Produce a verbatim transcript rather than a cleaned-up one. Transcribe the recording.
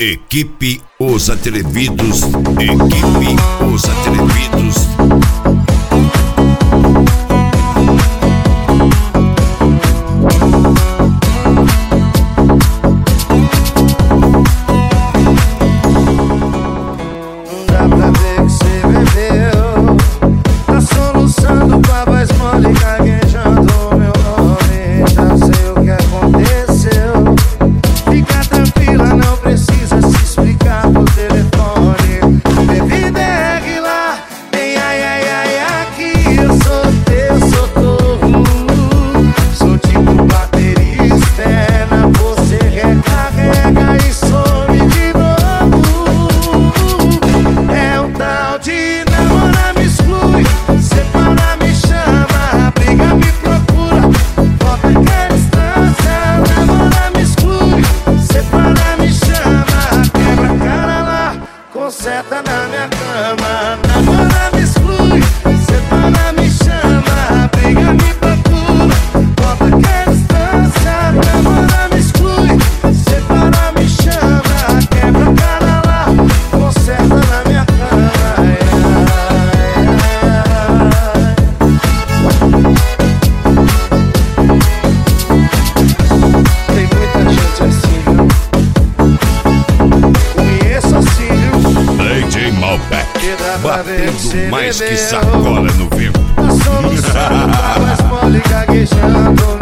Equipe Os Atrevidos. Equipe Os Atrevidos. Dá pra ver que cê bebeu, tá soluçando com a voz mole, gaguejando o meu nome. Já sei o que aconteceu. Fica tranquila, não precisa se explicar por telefone. Bebida é regular, tem ai ai ai aqui. Eu sou teu socorro, sou tipo baterista, é na você recarrega e some de novo. É um tal de namora, me exclui, separa, me chama, briga, me procura, volta que é distância. Namora, me exclui, separa, me chama, quebra a cara lá, conserta na minha cama. Namora, me exclui, separa, me chama, briga, me procura, volta que é distância. Namora, me exclui, separa, me chama, quebra a cara lá, conserta na minha cama. Ai, ai, ai. Tem muita gente assim, viu? Conheço assim, viu? D J Malbec, Que dá pra ver que cê batendo mais que bebeu, sacola no vento. tá soluçando com a voz mole, gaguejando